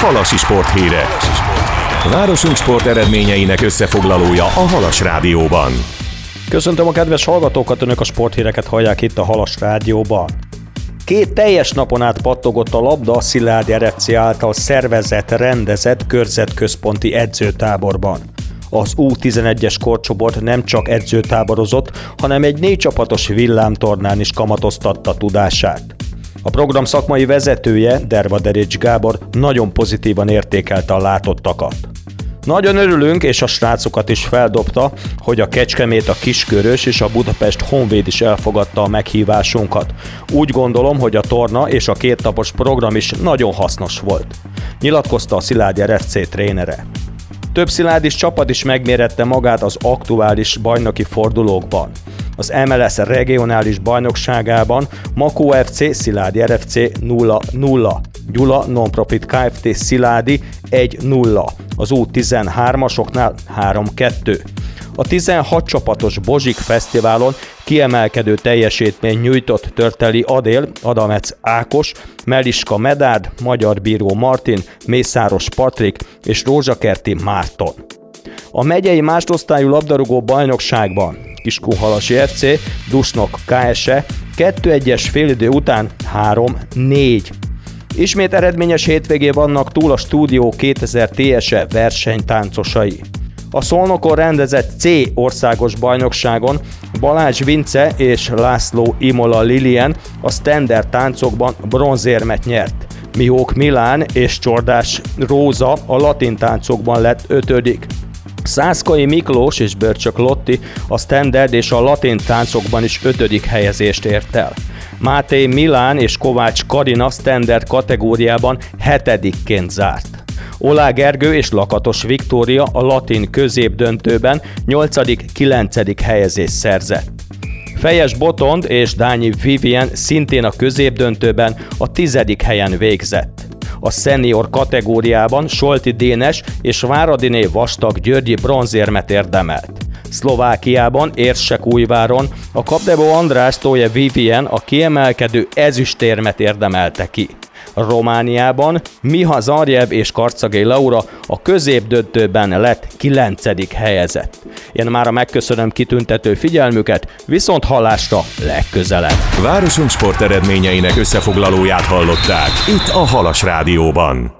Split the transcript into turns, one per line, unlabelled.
Halasi sporthírek. Városunk sport eredményeinek összefoglalója a Halas Rádióban.
Köszöntöm a kedves hallgatókat, önök a sporthíreket hallják itt a Halas Rádióban. 2 teljes napon át pattogott a labda a Szilágyi RFC által szervezett, rendezett körzetközponti edzőtáborban. Az U11-es korcsoport nem csak edzőtáborozott, hanem egy 4 csapatos villámtornán is kamatoztatta tudását. A program szakmai vezetője, Dervaderics Gábor nagyon pozitívan értékelte a látottakat. Nagyon örülünk, és a srácokat is feldobta, hogy a Kecskemét, a Kiskörös és a Budapest Honvéd is elfogadta a meghívásunkat. Úgy gondolom, hogy a torna és a 2 napos program is nagyon hasznos volt, nyilatkozta a Szilágyi RFC trénere. Több szilárdis csapat is megmérette magát az aktuális bajnoki fordulókban. Az MLS regionális bajnokságában Makó FC Szilágyi RFC 0-0, Gyula Nonprofit Kft. Szilágyi 1-0, az U13-asoknál 3-2. A 16 csapatos Bozsik Fesztiválon kiemelkedő teljesítményt nyújtott Törteli Adél, Adamec Ákos, Meliska Medárd, Magyar Bíró Martin, Mészáros Patrik és Rózsakerti Márton. A megyei másodosztályú labdarúgó bajnokságban Kiskunhalasi FC, Dusnok KSE 2-1-es félidő után 3-4. Ismét eredményes hétvégén vannak túl a Stúdió 2000 TSE versenytáncosai. A Szolnokon rendezett C országos bajnokságon Balázs Vince és László Imola Lilien a standard táncokban bronzérmet nyert. Mihók Milán és Csordás Róza a latin táncokban lett 5. Szászkai Miklós és Börcsök Lotti a standard és a latin táncokban is 5. helyezést ért el. Máté Milán és Kovács Karina standard kategóriában 7-ként zárt. Olá Gergő és Lakatos Viktória a latin középdöntőben 8.-9. helyezést szerzett. Fejes Botond és Dányi Vivien szintén a középdöntőben a 10. helyen végzett. A senior kategóriában Solti Dénes és Váradiné Vastag Györgyi bronzérmet érdemelt. Szlovákiában, Érsekújváron a Kapdevó András Tóje Vivien a kiemelkedő ezüstérmet érdemelte ki. Romániában Miha Zarjev és Karcagé Laura a középdöntőben lett 9. helyezett. Én mára megköszönöm kitüntető figyelmüket, viszont hallásra legközelebb.
Városunk sport eredményeinek összefoglalóját hallották itt a Halas Rádióban.